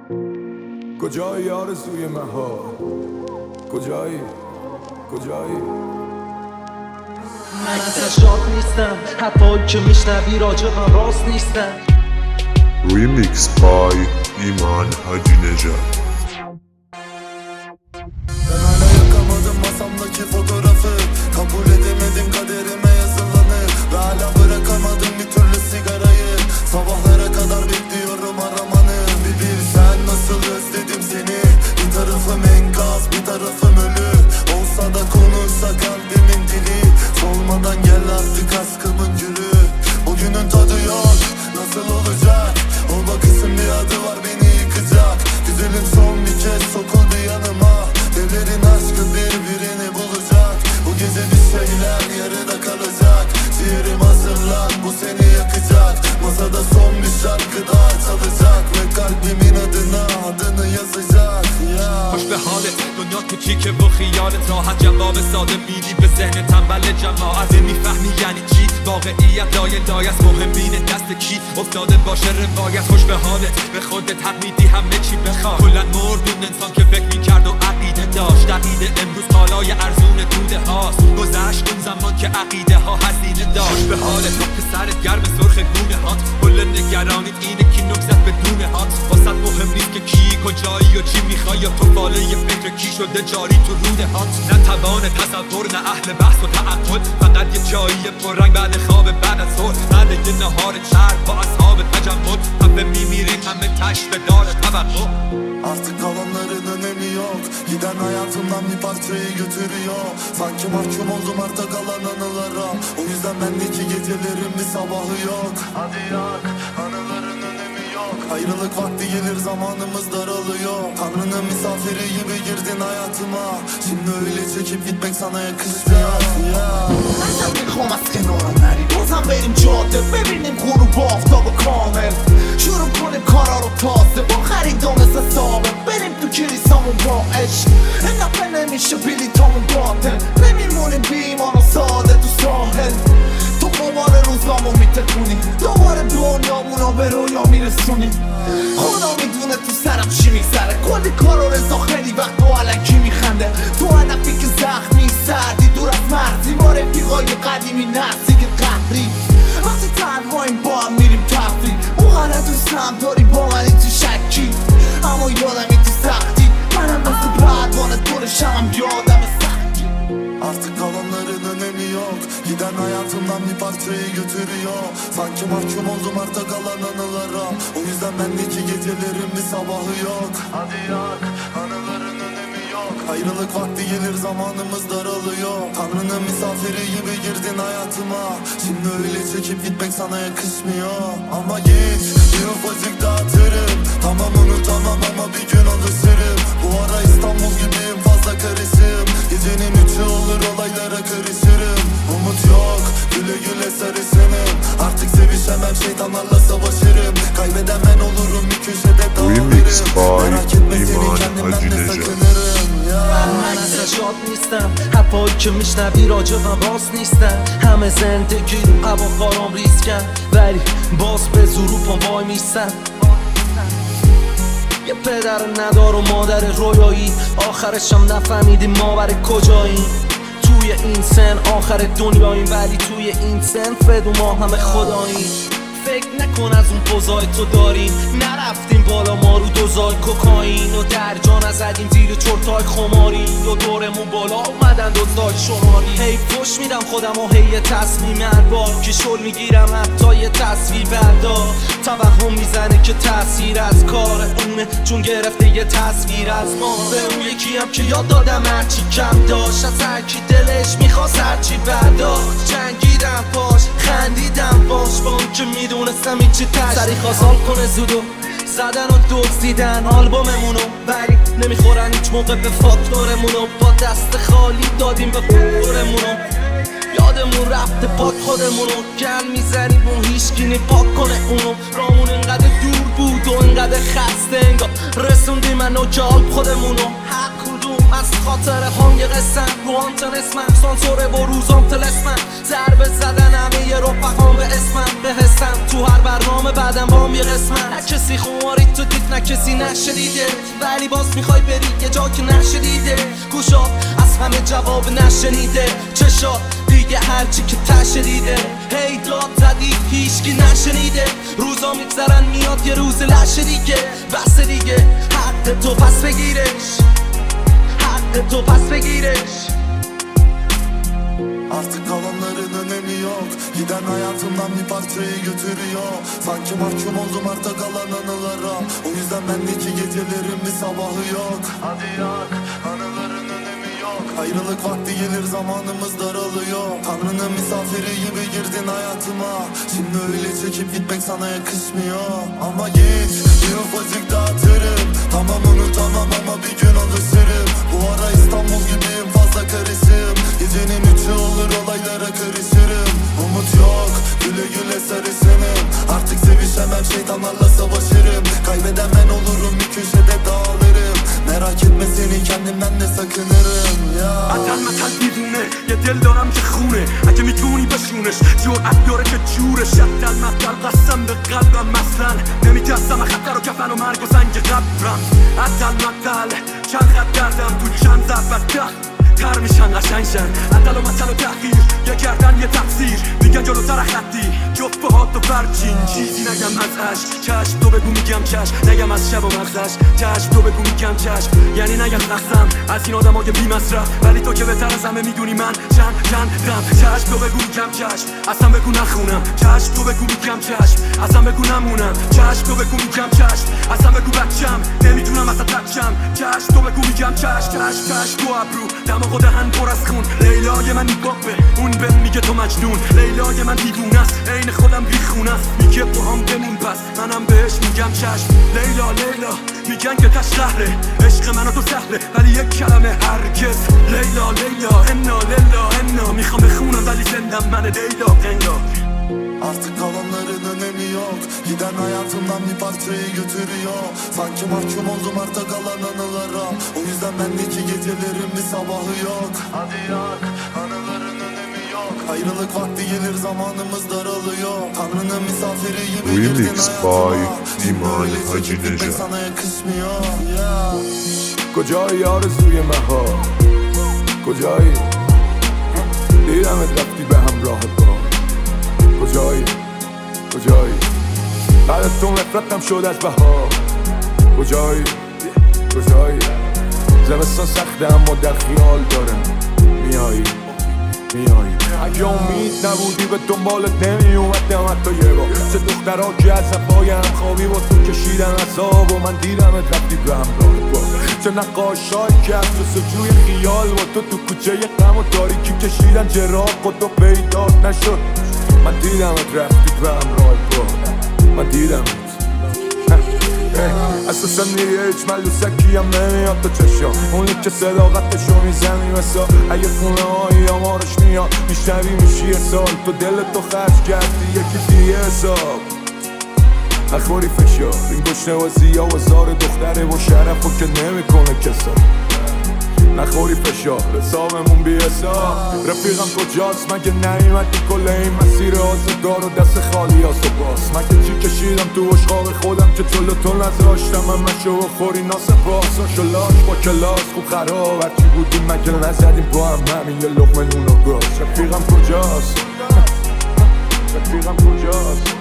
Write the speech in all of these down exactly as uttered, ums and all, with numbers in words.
کجایی آرزوی مهار؟ کجایی؟ کجایی؟ من ازش شاد نیستم، حرفایی که میشنوی راجبم راست نیستم. ریمیکس بای ایمان حاجی نژاد. Ben hala yakamadım masamdaki fotoğrafı. Kabul edemedim kaderime yazılanı. Ve hala bırakamadım bir türlü sigarayı. Sabahlara kadar bekliyorum aramanı. Bir bilsen nasıl özledim seni. Bir tarafım enkaz bir tarafım ölü. Olsa da konuşsa kalbimin dili. Solmadan gel artık aşkımın gülü. Bugünün tadı yok, nasıl olacak? O bakışın bir adı var beni yıkacak. Güzelim son bir kez sokuldu yanıma. Devlerin aşkı birbirini bulacak. Bu gece bir şeyler yarıda kalacak. Ciğerim hazırlan, bu seni yakacak. Masada son bir şarkı daha çalacak. Ve kalbimin adına adını yazacak ya. خوش به حالت دنیا تو کیکه و خیالت راحت جواب ساده میدی به ذهن تنبل جماعت. میفهمی یعنی چی واقعیت لای لای است. مهمین دست کی افتاده باشه روایت. خوش به حالت به خودت حق میدی همه چی بخواه. کلن مرد اون انسان که فکر میکرد و عقیده داشت. عقیده امروز کالای ارزون توده هاست. گذشت اون زمان که عقیده ها هزینه داشت. به حالت که سرت گرم سرخ گونه هات. کل نگرانیت اینه که نکزت بدون هات. واسط مهم نیست که کی کجایی و چی میخوای یا تو فاله یه فکر کی شده جاری تو روده هات. نه توان تصور نه اهل بحث و تعقل. فقط یه جایی پررنگ بعد خواب بعد از ظهر. بعد یه نهار چرب با اصحاب تجمل. همه میمیریم همه تش به دار توقع. Artık kalanların önemi yok. Giden hayatımdan bir parçayı götürüyor. Sanki mahkum oldum arta kalan anılara. O yüzden bendeki gecelerin bir sabahı yok. Hadi yak, anıların önemi yok. Ayrılık vakti gelir zamanımız daralıyor. Tanrı'nın misafiri gibi girdin hayatıma. Şimdi öyle çekip gitmek sana yakışmıyor ya. ازم میخوام از کنارم نری بازم بریم جاده ببینیم غروب آفتاب کامل. شروع کنیم کارا رو تازه با خریدام مثل ثابت. بریم تو کلیسامون با عشق. این دفعه نمیشه بلیطامون باطل. نمیمونیم بی ایمان و ساده تو ساحل. تو قمار روزامون میتکونی دوباره دنیامونو به رویا میرسونی. خدا میدونه تو سرم چی میگذره. کلی کار و رضا خیلی وقت با علکی میخنده. تو هدفی که زخمی سردی دور از مرزی. ما رفیقای قدیمی نزدیک قهری. وقتی تنهاییم با هم میریم تفریح. اونقدر دوستم داری با منی تو شکی. اما یادمی تو سختی. منم مثل پروانه دورشم هم یادم سختی. Artık kalanların önemi yok. Giden hayatımdan bir parçayı götürüyor. Sanki mahkum oldum arta kalan anılara. O yüzden bendeki gecelerin bir sabahı yok. Hadi yak, anıların önemi yok. Ayrılık vakti gelir zamanımız daralıyor. Tanrı'nın misafiri gibi girdin hayatıma. Şimdi öyle çekip gitmek sana yakışmıyor. Ama git, bir ufacık dağıtırım. Tamam unutamam ama bir gün alışırım. Bu ara İstanbul gibiyim fazla karışım. Gecenin üçü olur olaylara karışırım. Umut yok, güle güle sarışınım. Artık sevişemem şeytanlarla savaşırım. Kaybeden ben olurum bir köşede dağılırım. Merak etme seni kendimden de sakınırım ya. من ازش شاد نیستم، حرفایی که میشنوی راجبم راست نیستم. همه زندگی رو هواخوارام ریسکن ولی باز به زور رو پام وای میستم. یه پدر ندار و مادر رویایی. آخرشم نفهمیدیم ما برای کجاییم. توی این سن آخر دنیاییم ولی توی این سن فدو ما همه خداییم. فکر نکن از اون پوزای تو داریم. نرفتیم بالا ما رو دوزای کوکائین. و در جا نزدیم زیر چرتای خماری. و دورمون بالا اومدن دوزای شماری. هی فش میدم خودم و هی تصمیم البار که شل میگیرم حتی یه تصویر بردار. توهم میزنه که تاثیر از کار اونه چون گرفته یه تصویر از ما. به اون یکی هم که یاد دادم هرچی کم داشت. از هرکی دلش میخواست هرچی برداشت. جنگیدم پاش خندیدم باش با اون که میدونستم این چی تش. سری خواستال کنه زودو زدن و دزدیدن آلبوممونو ولی نمیخورن هیچ موقع به فاکتورمونو. با دست خالی دادیم به خورمونو. یادمون رفته پاک خودمونو. گل میزنیم اون هیچکی نی پاک کنه اونو. رامون انقدر دور بود و انقدر خسته انگار رسه رسوندی منو که آب خودمونو هر کدوم از خاطر هم یه قسم رو آنتن اسمم سانسوره و روزام تلسمم ضربه زدن همه یه رفقام به اسمم به حسم تو هر برنامه بعدم بام یه قسمم نه کسی خماری تو دید نه کسی نشدیده ولی باز میخوای بری یه جا که نشدیده گوشا از همه جواب نشنیده چشا دیگه هرچی که تشدیده هی داد زدی هیچکی نشنیده روزا میگذرن میاد یه روز لشه دیگه بس دیگه حق تو پس بگیرش حق تو پس بگیرش Artık kalanların önemi yok Giden hayatımdan bir parçayı götürüyor Sanki mahkum oldum arta kalan anılara O yüzden bendeki gecelerin bir sabahı yok Hadi yak anıların önemi yok Ayrılık vakti gelir zamanımız daralıyor Tanrı'nın misafiri gibi girdin hayatıma Şimdi öyle çekip gitmek sana yakışmıyor Ama git bir ufacık dağıtırım Tamam unutamam ama bir gün alışırım Bu ara İstanbul gibiyim fazla karışım Gecenin üçü olur olaylara karışırım Umut yok güle güle sarışınım Artık sevişemem şeytanlarla savaşırım Kaybeden ben olurum bir köşede dağılırım Merak etme seni kendimden de sakınırım ya اتن متن دیوونه یه دل دارم که خونه اگه میتونی بشونش جرأت بیاره که جورش اتن متن قسم به قلبم مثلا نمیترسم خطر و کفن و مرگ و زنگ قبرم اتن متن چند خط کردم تو چند ضربت ده تر میشن قشنگشن عدل و مطل و تحقیر یه گردن یه تفسیر میگن جلوتر خطی جفت پاهات و برچین چیزی نگم از عشق چشم تو بگو میگم چشم نگم از شب و مغزش چشم تو بگو میگم چشم یعنی نگم نخسم از این آدم های بی مصرف ولی تو که بهتر از همه میدونی من چند چند دم چشم تو بگو میگم چشم اصلا بگو نخونم چشم تو بگو میگم چشم اصلا بگو نمونم چشم تو بگو میگم چشم اصلا بگو بچم نمیتونم اصلا بچم چشم تو بگو میگم چشم چشم چشم تو ابرو دماغ و دهن پر از خون لیلای من میباقه اون به میگه تو مجنون لیلای من دیوونه است عین خودم بیخونه است میگه با هم بمون پس منم بهش میگم چشم لیلا لیلا میگن که تش شهره عشق من و تو سهله ولی یک کلمه هرگز لیلا لیلا انا لیلا انا میخوام بخونم ولی زندم من لیلا قنگا Artık kalanların önemi yok Giden hayatımdan bir parçayı götürüyor Sanki mahkum oldum arta kalan anılara O yüzden bendeki gecelerin bir sabahı yok Hadi yak anıların önemi yok Ayrılık vakti gelir zamanımız daralıyor Tanrı'nın misafiri gibi girdin Remix hayatıma by İman Hacı gitmek Necat. sana yakışmıyor yeah. کجایی آرزوی مهار کجایی دیدمت رفتی به همراه با کجایی کجایی بعد از تو نفرتم شد از بهار کجایی کجایی زمستان سخته اما در خیال دارم میایی میایی اگه امید نبودی به دنبالت نمی اومدم حتی یه بار چه دخترها که از صفای هم خوابی با تو کشیدن عذاب و من دیدمت رفتی به همراه با چه نقاشایی که از جستجوی خیال با تو تو کوچه غم و تاریکی کشیدن چراغ و تو پیدات نشد من دیدمت رفتی به همراه با من دیدمت اساسا دیگه هیچ ملوسکی هم نمیاد تو چشم اونی که صداقتشو میزنی مثلا اگه خونه هایی آمارش میاد میشنوی میشی یه سال تو دل تو خرج کردی یکی دیگه حساب نخوری فشار این گشنه بازی ها و زار دختره و شرف و که نمیکنه کسا نخوری فشار حسابمون بی حساب رفیقم کجاست مگه نیومدی کل این مسیر آزگار و دست خالی هاست و باز مگه چی کشیدم تو اشغال خودم که جلو تو نذاشتم همه شو خوری ناسپاس و شلاش با کلاس خوب خراب هرچی بودیم مگه نزدیم با هم همین یه لقمه نون و گاز رفیقم کجاست رفیقم کجاست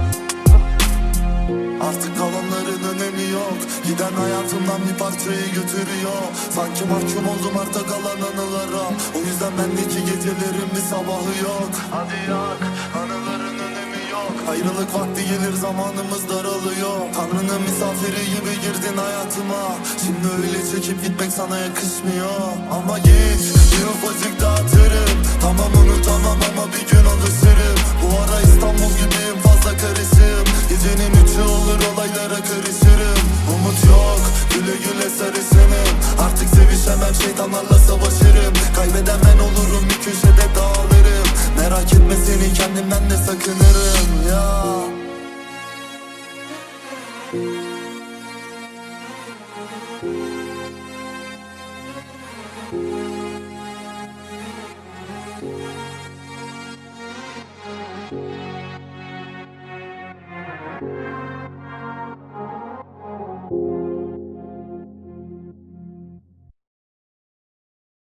Artık kalanların önemi yok Giden hayatımdan bir parçayı götürüyor Sanki mahkum oldum arta kalan anılara O yüzden bendeki gecelerin bir sabahı yok Hadi yak anıların önemi yok Ayrılık vakti gelir zamanımız daralıyor Tanrı'nın misafiri gibi girdin hayatıma Şimdi öyle çekip gitmek sana yakışmıyor Ama git bir ufacık dağıtırım Tamam unutamam ama bir gün alışırım Bu ara İstanbul gibiyim fazla karışım Gecenin üçü olur olaylara karışırım Umut yok güle güle sarışınım Artık sevişemem şeytanlarla savaşırım Kaybeden ben olurum bir köşede dağılırım Merak etme seni kendimden de sakınırım ya